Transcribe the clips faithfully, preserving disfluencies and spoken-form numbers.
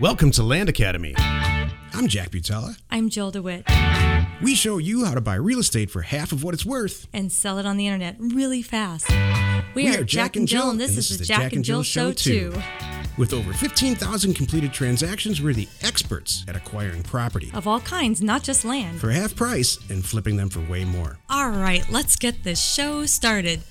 Welcome to Land Academy. I'm Jack Butala. I'm Jill DeWitt. We show you how to buy real estate for half of what it's worth. And sell it on the internet really fast. We, We are Jack and Jill, and this, is the Jack and Jill Show too. With over fifteen thousand completed transactions, we're the experts at acquiring property. Of all kinds, not just land. For half price and flipping them for way more. All right, let's get this show started.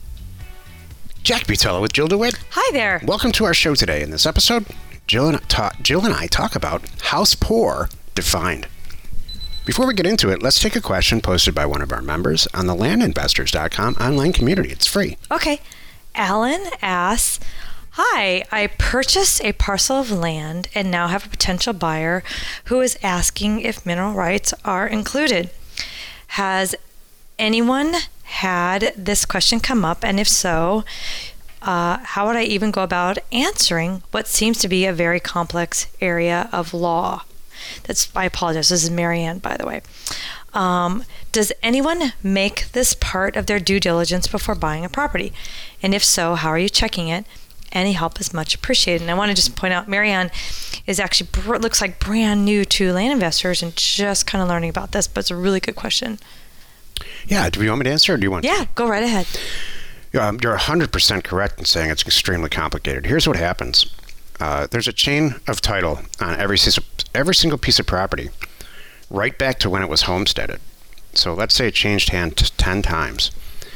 Jack Butala with Jill DeWitt. Hi there. Welcome to our show today. In this episode, Jill and, ta- Jill and I talk about house poor defined. Before we get into it, let's take a question posted by one of our members on the land investors dot com online community. It's free. Okay. Alan asks, hi, I purchased a parcel of land and now have a potential buyer who is asking if mineral rights are included. Has anyone had this question come up? And if so, uh, how would I even go about answering what seems to be a very complex area of law? That's, I apologize. This is Marianne, by the way. Um, does anyone make this part of their due diligence before buying a property? And if so, how are you checking it? Any help is much appreciated. And I want to just point out, Marianne is actually, looks like brand new to land investors and just kind of learning about this, but it's a really good question. Yeah, do you want me to answer or do you want Yeah, to? go right ahead. Um, you're one hundred percent correct in saying it's extremely complicated. Here's what happens. Uh, there's a chain of title on every, every single piece of property, right back to when it was homesteaded. So let's say it changed hands ten times.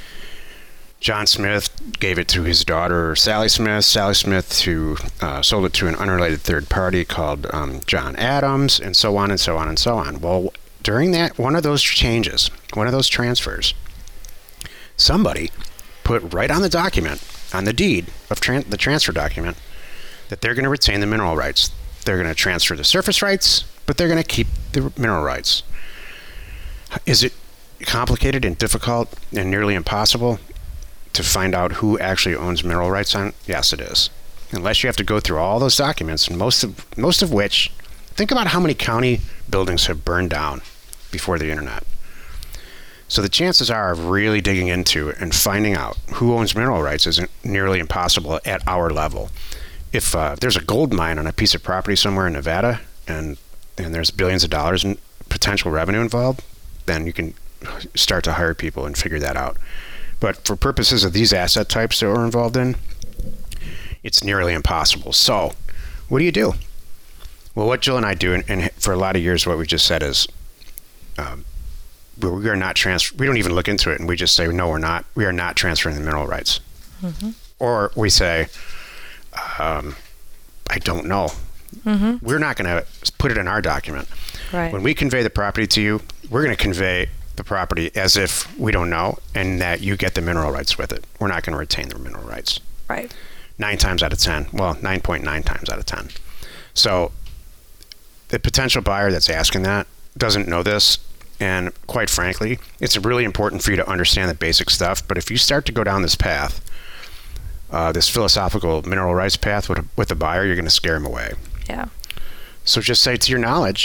John Smith gave it to his daughter, Sally Smith. Sally Smith who uh, sold it to an unrelated third party called um, John Adams, and so on and so on and so on. Well, during that, one of those changes, one of those transfers, somebody put right on the document, on the deed of tran- the transfer document, that they're going to retain the mineral rights. They're going to transfer the surface rights, but they're going to keep the mineral rights. Is it complicated and difficult and nearly impossible to find out who actually owns mineral rights on? Yes, it is. Unless you have to go through all those documents, and most of most of which, think about how many county buildings have burned down before the internet. So the chances are of really digging into it and finding out who owns mineral rights isn't nearly impossible at our level. If uh, there's a gold mine on a piece of property somewhere in Nevada and and there's billions of dollars in potential revenue involved, then you can start to hire people and figure that out. But for purposes of these asset types that we're involved in, it's nearly impossible. So what do you do? Well, what Jill and I do, and, and for a lot of years what we just said is um, we are not trans. We don't even look into it, and we just say, no, we're not. We are not transferring the mineral rights. Mm-hmm. Or we say, um, I don't know. Mm-hmm. We're not going to put it in our document. Right. When we convey the property to you, we're going to convey the property as if we don't know, and that you get the mineral rights with it. We're not going to retain the mineral rights. Right. Nine times out of ten. Well, nine point nine times out of ten. So the potential buyer that's asking that doesn't know this. And quite frankly, it's really important for you to understand the basic stuff. But if you start to go down this path, uh, this philosophical mineral rights path with a, with a buyer, you're going to scare him away. Yeah. So just say, to your knowledge,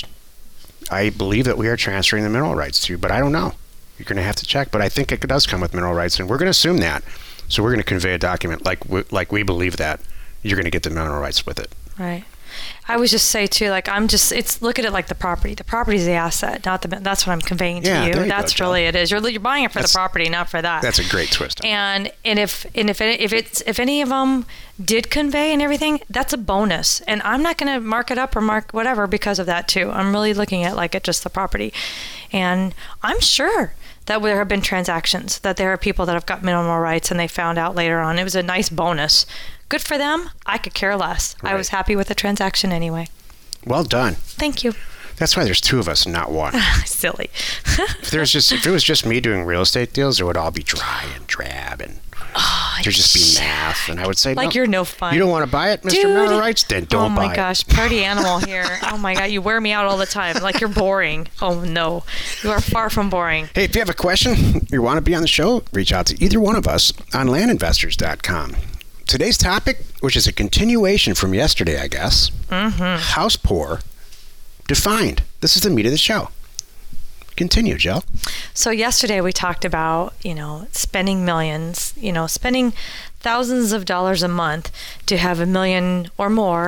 I believe that we are transferring the mineral rights to you, but I don't know. You're going to have to check. But I think it does come with mineral rights, and we're going to assume that. So we're going to convey a document like we, like we believe that you're going to get the mineral rights with it. Right. I would just say too, like I'm just, it's look at it like the property. The property is the asset, not the. That's what I'm conveying to yeah, you. There you That's go, really it is. You're you're buying it for that's, the property, not for that. That's a great twist. And and if and if it, if it's if any of them did convey and everything, that's a bonus. And I'm not going to mark it up or mark whatever because of that too. I'm really looking at like it just the property, and I'm sure that there have been transactions that there are people that have got mineral rights and they found out later on. It was a nice bonus. Good for them. I could care less. Right. I was happy with the transaction anyway. Well done. Thank you. That's why there's two of us and not one. Silly. if there's just if it was just me doing real estate deals, it would all be dry and drab and oh, there'd just be math. And I would say, like no, you're no fun. You don't want to buy it, Mister Mineral Rights? Then don't buy it. Oh my gosh, party animal here. Oh my God, you wear me out all the time. Like you're boring. Oh no, you are far from boring. Hey, if you have a question, you want to be on the show, reach out to either one of us on land investors dot com. Today's topic, which is a continuation from yesterday, I guess, mm-hmm. house poor defined. This is the meat of the show. Continue, Jill. So yesterday we talked about, you know, spending millions, you know, spending thousands of dollars a month to have a million or more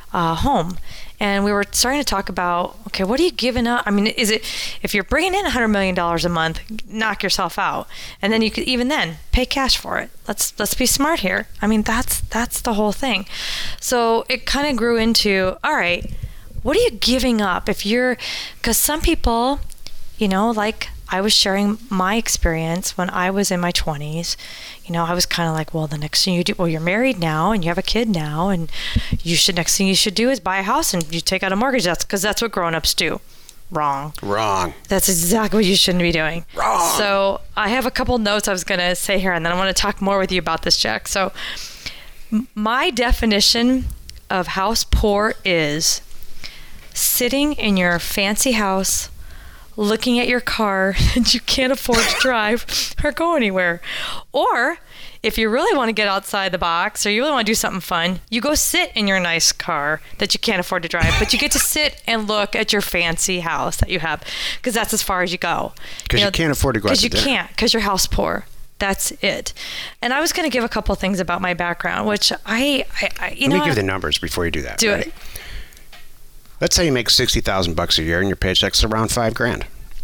uh, home. And we were starting to talk about, okay, what are you giving up? I mean, is it, if you're bringing in one hundred million dollars a month, knock yourself out. And then you could, even then, pay cash for it. Let's let's be smart here. I mean, that's that's the whole thing. So it kind of grew into, all right, what are you giving up? If you're, because some people, you know, like I was sharing my experience when I was in my twenties. You know, I was kind of like, well, the next thing you do, well, you're married now and you have a kid now, and you should, next thing you should do is buy a house and you take out a mortgage. That's because that's what grown-ups do. Wrong. Wrong. That's exactly what you shouldn't be doing. Wrong. So I have a couple notes I was going to say here, and then I want to talk more with you about this, Jack. So my definition of house poor is sitting in your fancy house, looking at your car that you can't afford to drive or go anywhere. Or if you really want to get outside the box or you really want to do something fun, you go sit in your nice car that you can't afford to drive, but you get to sit and look at your fancy house that you have, because that's as far as you go. Because you, know, you can't afford to go out to dinner. Because you can't, because you're house poor. That's it. And I was going to give a couple things about my background, which I, I, I you Let know. me give the numbers before you do that. Do right? it. Let's say you make sixty thousand bucks a year and your paycheck's around five grand.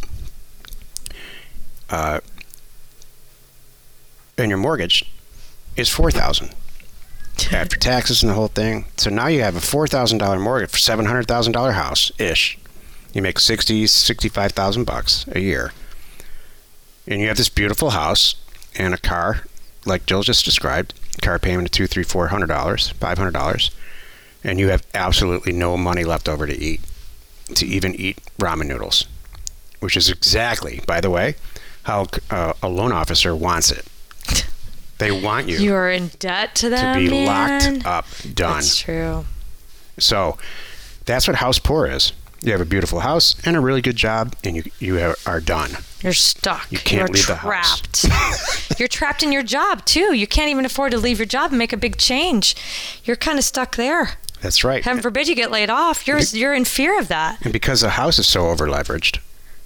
Uh, and your mortgage is four thousand after taxes and the whole thing. So now you have a four thousand dollars mortgage for seven hundred thousand dollars house ish. You make sixty, sixty-five thousand bucks a year. And you have this beautiful house and a car, like Jill just described, car payment of two, three, four hundred dollars, five hundred dollars. And you have absolutely no money left over to eat, to even eat ramen noodles, which is exactly, by the way, how uh, a loan officer wants it. They want you. You are in debt to them, to be man. locked up, done. That's true. So that's what house poor is. You have a beautiful house and a really good job, and you you have, are done. You're stuck. You can't You're leave trapped. the house. You're trapped in your job too. You can't even afford to leave your job and make a big change. You're kind of stuck there. That's right. Heaven forbid you get laid off. You're you're in fear of that. And because the house is so over leveraged,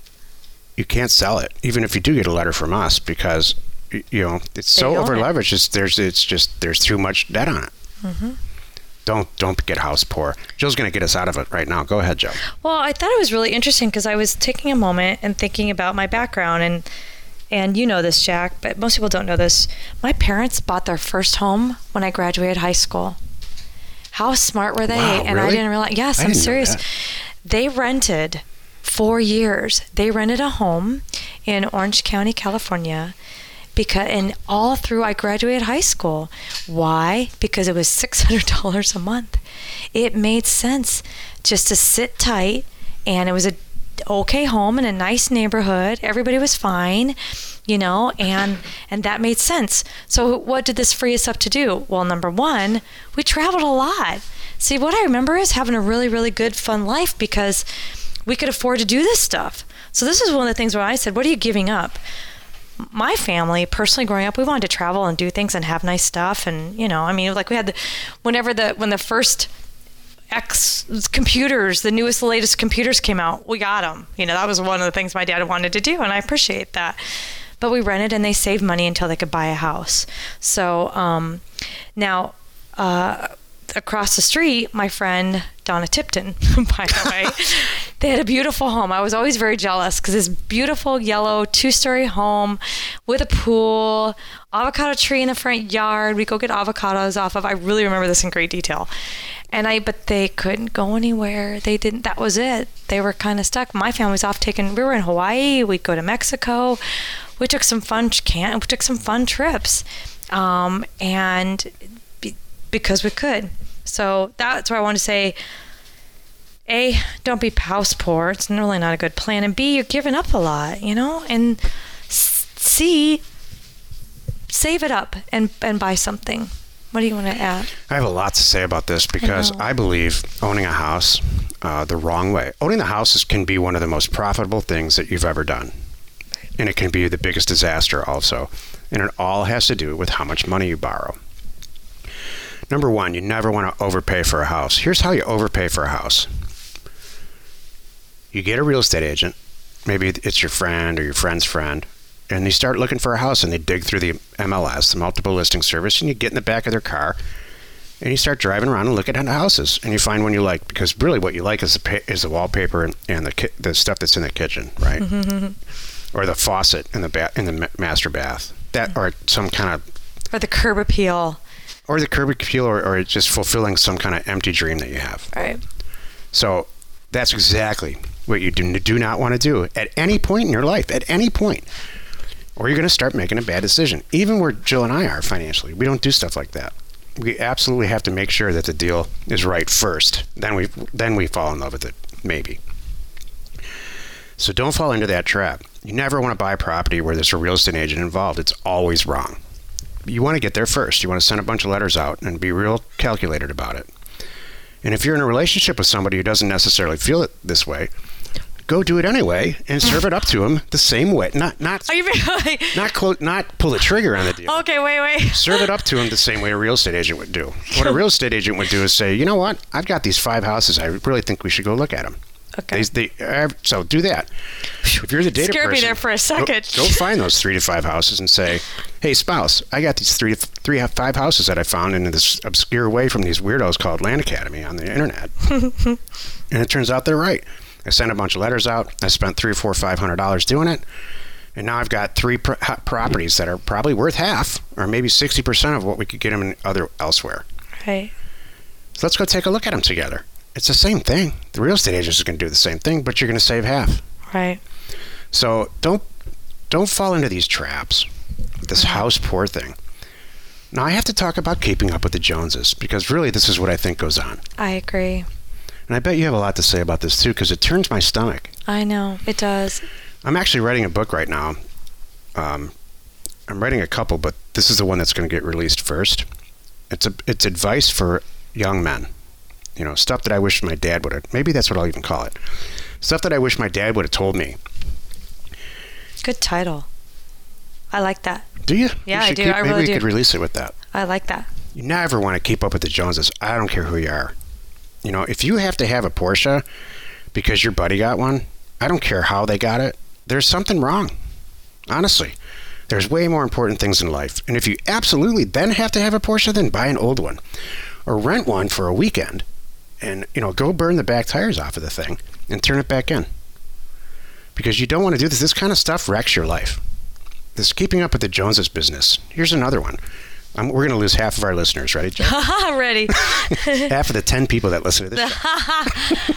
you can't sell it, even if you do get a letter from us, because you know it's so over leveraged. It's, there's it's just there's too much debt on it. Mm-hmm. Don't don't get house poor. Jill's going to get us out of it right now. Go ahead, Jill. Well, I thought it was really interesting because I was taking a moment and thinking about my background, and and you know this, Jack, but most people don't know this. My parents bought their first home when I graduated high school. How smart were they? Wow, and really? I didn't realize. Yes, I I'm didn't know serious. that. They rented four years. They rented a home in Orange County, California. Because, and all through I graduated high school. Why? Because it was six hundred dollars a month. It made sense just to sit tight, and it was a okay home in a nice neighborhood. Everybody was fine, you know, and and that made sense. So what did this free us up to do? Well, number one, we traveled a lot. See, what I remember is having a really, really good, fun life because we could afford to do this stuff. So this is one of the things where I said, what are you giving up? My family, personally growing up, we wanted to travel and do things and have nice stuff. And, you know, I mean, like we had the, whenever the, when the first X computers, the newest, the latest computers came out, we got them. You know, that was one of the things my dad wanted to do. And I appreciate that. But we rented and they saved money until they could buy a house. So um, now, uh, across the street, my friend Donna Tipton, by the way, they had a beautiful home. I was always very jealous because this beautiful yellow two-story home with a pool, avocado tree in the front yard. We go get avocados off of. I really remember this in great detail. And I, but they couldn't go anywhere. They didn't. That was it. They were kind of stuck. My family was off taking. We were in Hawaii. We'd go to Mexico. We took some fun. Can we took some fun trips, um, and. because we could. So that's why I want to say, A, don't be house poor. It's really not a good plan. And B, you're giving up a lot, you know? And C, save it up and, and buy something. What do you want to add? I have a lot to say about this because I, I believe owning a house uh, the wrong way. Owning the house is, can be one of the most profitable things that you've ever done. And it can be the biggest disaster also. And it all has to do with how much money you borrow. Number one, you never want to overpay for a house. Here's how you overpay for a house. You get a real estate agent, maybe it's your friend or your friend's friend, and they start looking for a house and they dig through the M L S, the multiple listing service, and you get in the back of their car And you start driving around and looking at houses, and you find one you like, because really what you like is the pa- is the wallpaper and, and the ki- the stuff that's in the kitchen, right? Or the faucet in the ba- in the ma- master bath, that or some kind of or the curb appeal, or the curb appeal, or, or it's just fulfilling some kind of empty dream that you have. Right. So that's exactly what you do do not want to do at any point in your life, at any point, or you're going to start making a bad decision. Even where Jill and I are financially, we don't do stuff like that. We absolutely have to make sure that the deal is right first. Then we then we fall in love with it, maybe. So don't fall into that trap. You never want to buy property where there's a real estate agent involved. It's always wrong. You want to get there first. You want to send a bunch of letters out and be real calculated about it. And if you're in a relationship with somebody who doesn't necessarily feel it this way, go do it anyway and serve it up to them the same way. Not not Are you really? not clo- not pull the trigger on the deal. Okay, wait, wait. Serve it up to them the same way a real estate agent would do. What a real estate agent would do is say, you know what? I've got these five houses. I really think we should go look at them. Okay. They, they, uh, so do that. If you're the data Scared person, me there for a second. Go, go find those three to five houses and say, hey, spouse, I got these three, three, five houses that I found in this obscure way from these weirdos called Land Academy on the internet. And it turns out they're right. I sent a bunch of letters out. I spent three or four, five hundred dollars doing it, and now I've got three pro- properties that are probably worth half, or maybe sixty percent of what we could get them in other elsewhere. Right. So let's go take a look at them together. It's the same thing. The real estate agent is going to do the same thing, but you're going to save half. Right. So don't don't fall into these traps. This Mm-hmm. house poor thing. Now I have to talk about keeping up with the Joneses, because really this is what I think goes on. I agree. And I bet you have a lot to say about this too, because it turns my stomach. I know it does. I'm actually writing a book right now. Um, I'm writing a couple, but this is the one that's going to get released first. It's a it's advice for young men. You know, stuff that I wish my dad would have. Maybe that's what I'll even call it. Stuff that I wish my dad would have told me. Good title. I like that. Do you? Yeah, We I should do. keep- I maybe really we do. could release it with that. I like that. You never want to keep up with the Joneses. I don't care who you are. You know, if you have to have a Porsche because your buddy got one, I don't care how they got it. There's something wrong. Honestly, there's way more important things in life. And if you absolutely then have to have a Porsche, then buy an old one or rent one for a weekend and, you know, go burn the back tires off of the thing and turn it back in. Because you don't want to do this. This kind of stuff wrecks your life. This keeping up with the Joneses business. Here's another one. Um, we're going to lose half of our listeners. Ready, Jeff? Ready. Half of the ten people that listen to this show.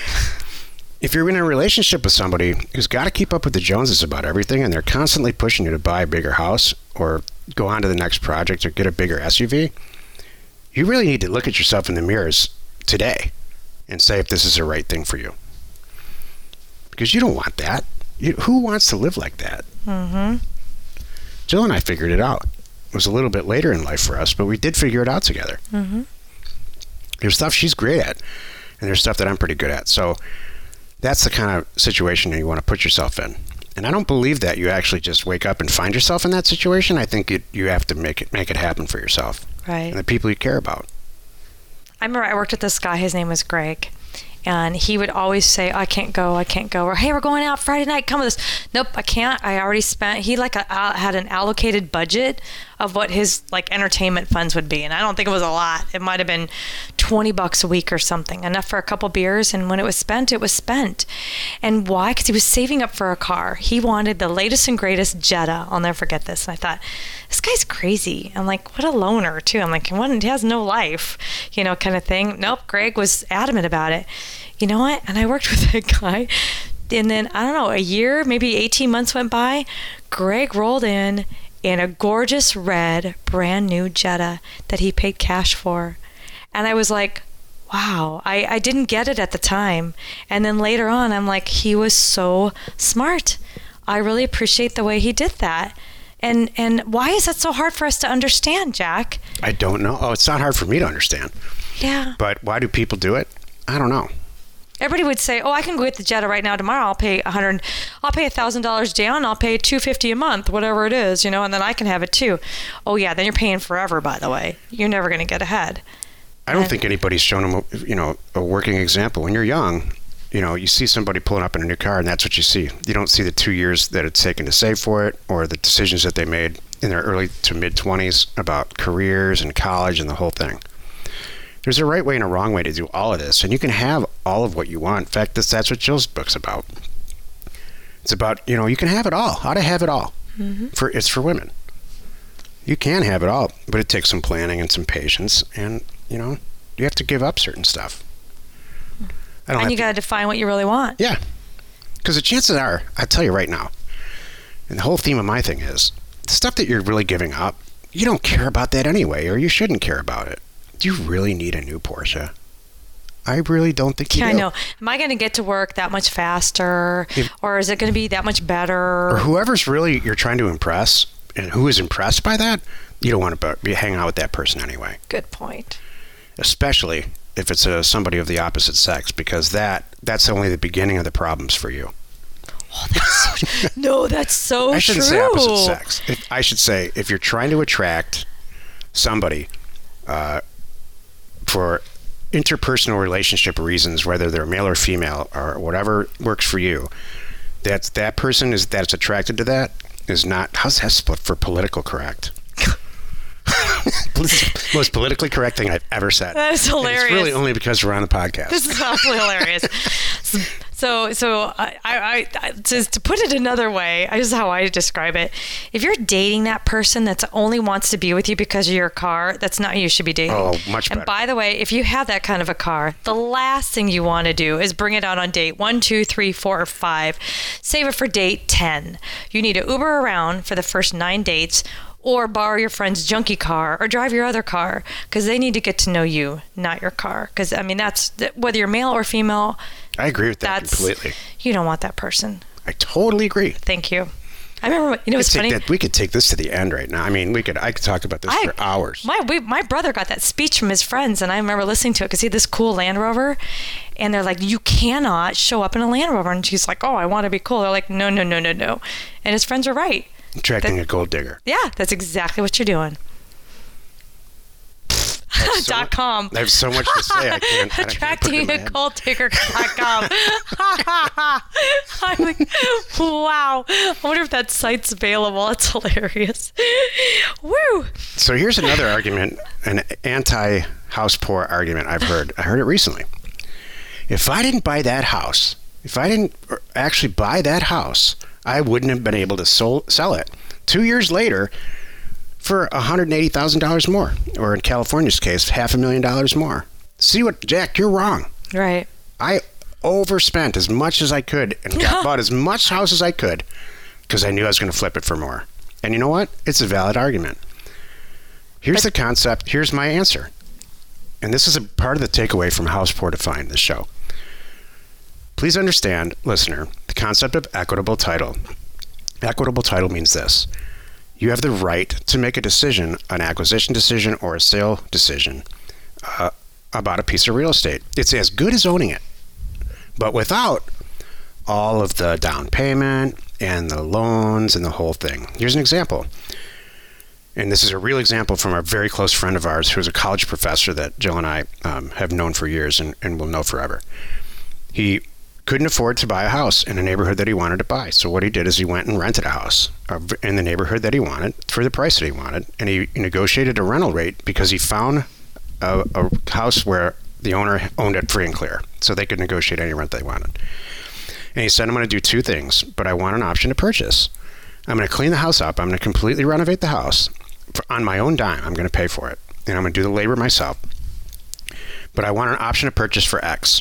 If you're in a relationship with somebody who's got to keep up with the Joneses about everything, and they're constantly pushing you to buy a bigger house or go on to the next project or get a bigger S U V, you really need to look at yourself in the mirrors today and say if this is the right thing for you. Because you don't want that. You, who wants to live like that? Mm-hmm. Jill and I figured it out. It was a little bit later in life for us, but we did figure it out together. Mm-hmm. There's stuff she's great at, and there's stuff that I'm pretty good at. So that's the kind of situation you want to put yourself in. And I don't believe that you actually just wake up and find yourself in that situation. I think it, you have to make it make it happen for yourself Right. and the people you care about. I remember I worked with this guy. His name was Greg. And he would always say, I can't go, I can't go. Or, hey, we're going out Friday night. Come with us. Nope, I can't. I already spent. He like a, uh, had an allocated budget of what his like entertainment funds would be. And I don't think it was a lot. It might have been twenty bucks a week or something. Enough for a couple beers. And when it was spent, it was spent. And why? Because he was saving up for a car. He wanted the latest and greatest Jetta. I'll never forget this. And I thought, this guy's crazy. I'm like, what a loner, too. I'm like, what? He has no life, you know, kind of thing. Nope, Greg was adamant about it. You know what? And I worked with that guy. And then, I don't know, a year, maybe eighteen months went by. Greg rolled in in a gorgeous red, brand new Jetta that he paid cash for. And I was like, wow, I, I didn't get it at the time. And then later on, I'm like, he was so smart. I really appreciate the way he did that. And and why is that so hard for us to understand, Jack? I don't know. Oh, it's not hard for me to understand. Yeah. But why do people do it? I don't know. Everybody would say, "Oh, I can go get the Jetta right now tomorrow. I'll pay a hundred. I'll pay a thousand dollars down. I'll pay two fifty a month, whatever it is, you know, and then I can have it too." Oh yeah, then you're paying forever. By the way, you're never going to get ahead. I don't And- think anybody's shown them, you know, a working example. When you're young, you know, you see somebody pulling up in a new car, and that's what you see. You don't see the two years that it's taken to save for it, or the decisions that they made in their early to mid twenties about careers and college and the whole thing. There's a right way and a wrong way to do all of this, and you can have all of what you want. In fact, this, that's what Jill's book's about. It's about, you know, you can have it all. How to have it all. Mm-hmm. For It's for women. You can have it all, but it takes some planning and some patience, and, you know, you have to give up certain stuff. I don't and you got to define what you really want. Yeah. Because the chances are, I tell you right now, and the whole theme of my thing is, the stuff that you're really giving up, you don't care about that anyway, or you shouldn't care about it. Do you really need a new Porsche? I really don't think you yeah, do. I know. Am I going to get to work that much faster? If, or is it going to be that much better? Or whoever's really you're trying to impress, and who is impressed by that, you don't want to be hanging out with that person anyway. Good point. Especially if it's a, somebody of the opposite sex, because that that's only the beginning of the problems for you. Oh, that's so, no, that's so true. I shouldn't true. say opposite sex. If, I should say if you're trying to attract somebody uh, for interpersonal relationship reasons, whether they're male or female or whatever works for you, that's that person is that's attracted to that is not. How's that split for political correct? Most politically correct thing I've ever said. That is hilarious. And it's really only because we're on the podcast. This is absolutely hilarious. So, so I, I, I just to put it another way, this is how I describe it. If you're dating that person that only wants to be with you because of your car, that's not who you should be dating. Oh, much better. And by the way, if you have that kind of a car, the last thing you want to do is bring it out on date one, two, three, four, or five. Save it for date ten. You need to Uber around for the first nine dates, or borrow your friend's junky car, or drive your other car, because they need to get to know you, not your car. Because, I mean, that's, whether you're male or female, I agree with that completely. You don't want that person. I totally agree. Thank you. I remember, you know, it's funny. That, we could take this to the end right now. I mean, we could. I could talk about this I, for hours. My we, my brother got that speech from his friends, and I remember listening to it because he had this cool Land Rover, and they're like, "You cannot show up in a Land Rover," and she's like, "Oh, I want to be cool." They're like, "No, no, no, no, no," and his friends are right. Attracting that, a gold digger. Yeah, that's exactly what you're doing. So, dot com. I have so much to say. I can't. Attracting a gold digger dot com. I'm like, wow. I wonder if that site's available. It's hilarious. Woo. So here's another argument, an anti-house poor argument I've heard. I heard it recently. If I didn't buy that house, if I didn't actually buy that house, I wouldn't have been able to sol- sell it. Two years later, for one hundred eighty thousand dollars more, or in California's case, half a million dollars more. See what, Jack, you're wrong. Right. I overspent as much as I could and got bought as much house as I could because I knew I was going to flip it for more. And you know what? It's a valid argument. Here's but, the concept. Here's my answer. And this is a part of the takeaway from House Poor Defined, this show. Please understand, listener, the concept of equitable title. Equitable title means this. You have the right to make a decision, an acquisition decision or a sale decision uh, about a piece of real estate. It's as good as owning it, but without all of the down payment and the loans and the whole thing. Here's an example. And this is a real example from a very close friend of ours who's a college professor that Jill and I um, have known for years and, and will know forever. He couldn't afford to buy a house in a neighborhood that he wanted to buy. So what he did is he went and rented a house in the neighborhood that he wanted for the price that he wanted. And he negotiated a rental rate because he found a, a house where the owner owned it free and clear. So they could negotiate any rent they wanted. And he said, I'm going to do two things, but I want an option to purchase. I'm going to clean the house up. I'm going to completely renovate the house for, on my own dime. I'm going to pay for it. And I'm going to do the labor myself. But I want an option to purchase for X.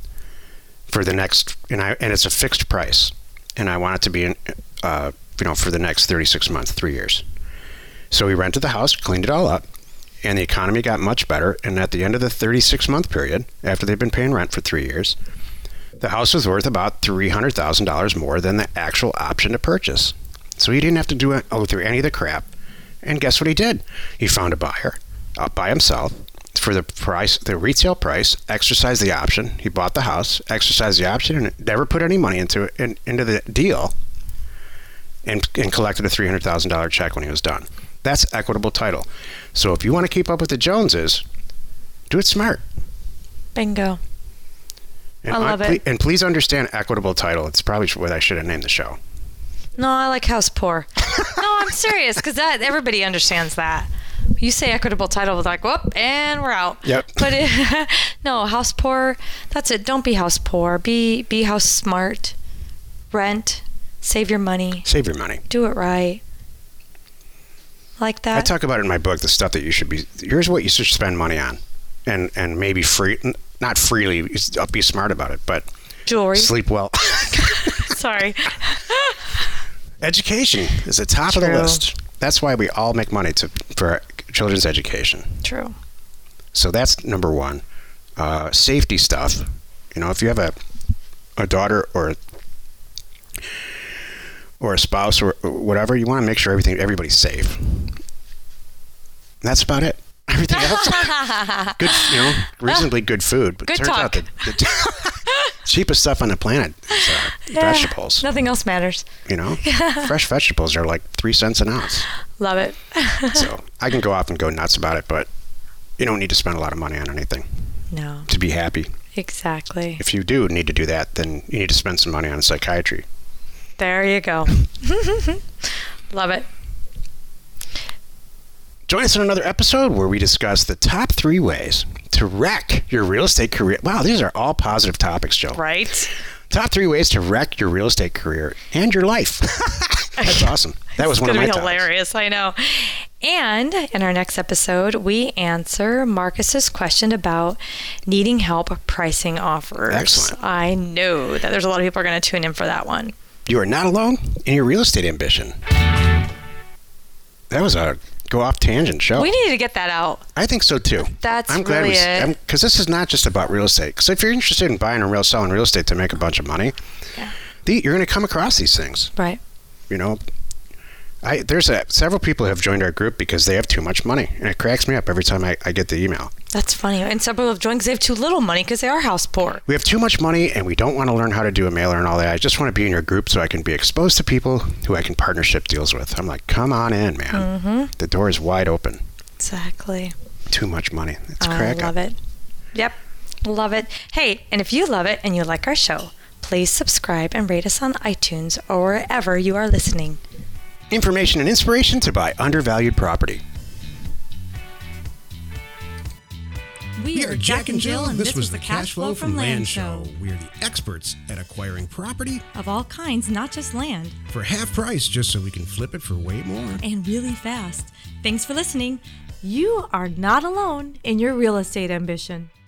For the next, and I and it's a fixed price, and I want it to be in, uh, you know, for the next thirty-six months, three years. So we rented the house, cleaned it all up, and the economy got much better. And at the end of the thirty-six month period, after they've been paying rent for three years, the house was worth about three hundred thousand dollars more than the actual option to purchase. So he didn't have to do it, go through any of the crap. And guess what he did? He found a buyer out by himself. For the price, the retail price, exercised the option. He bought the house, exercised the option, and never put any money into it, in, into the deal, and, and collected a three hundred thousand dollars check when he was done. That's equitable title. So if you want to keep up with the Joneses, do it smart. Bingo. And I love I, it. And please understand equitable title. It's probably what I should have named the show. No, I like house poor. No, I'm serious, because that everybody understands that. You say equitable title, we're like, whoop, and we're out. Yep. But it, no, house poor, that's it. Don't be house poor. Be be house smart. Rent. Save your money. Save your money. Do it right. Like that. I talk about it in my book, the stuff that you should be, here's what you should spend money on. And and maybe free, not freely, be smart about it, but jewelry. Sleep well. Sorry. Education is the top True. of the list. That's why we all make money to for children's education. True. So that's number one. Uh, safety stuff. You know, if you have a a daughter or or a spouse or whatever, you want to make sure everything everybody's safe. That's about it. Everything else, good, you know, reasonably good food. But good it turns talk. out that the cheapest stuff on the planet is uh, Yeah, vegetables. Nothing else matters. You know, fresh vegetables are like three cents an ounce. Love it. So I can go off and go nuts about it, but you don't need to spend a lot of money on anything No. to be happy. Exactly. If you do need to do that, then you need to spend some money on psychiatry. There you go. Love it. Join us in another episode where we discuss the top three ways to wreck your real estate career. Wow, these are all positive topics, Jill. Right. Top three ways to wreck your real estate career and your life. That's awesome. That was It's one of gonna my be topics. hilarious. I know. And in our next episode, we answer Marcus's question about needing help pricing offers. Excellent. I know that there's a lot of people are going to tune in for that one. You are not alone in your real estate ambition. That was a go off tangent show. We need to get that out. I think so too. That's I'm glad really we, it. Because this is not just about real estate. Because if you're interested in buying and real selling real estate to make a bunch of money, Yeah. the, you're going to come across these things. Right. You know, I there's a, several people who have joined our group because they have too much money, and it cracks me up every time I, I get the email. That's funny. And several have joined because they have too little money because they are house poor. We have too much money, and we don't want to learn how to do a mailer and all that. I just want to be in your group so I can be exposed to people who I can partnership deals with. I'm like, come on in, man. Mm-hmm. The door is wide open. Exactly. Too much money. It's I crack love up. it. Yep. Love it. Hey, and if you love it and you like our show, please subscribe and rate us on iTunes or wherever you are listening. Information and inspiration to buy undervalued property. We are Jack and Jill, and this was the Cash Flow from Land Show. We are the experts at acquiring property Of all kinds, not just land, for half price just so we can flip it for way more. and really fast. Thanks for listening. You are not alone in your real estate ambition.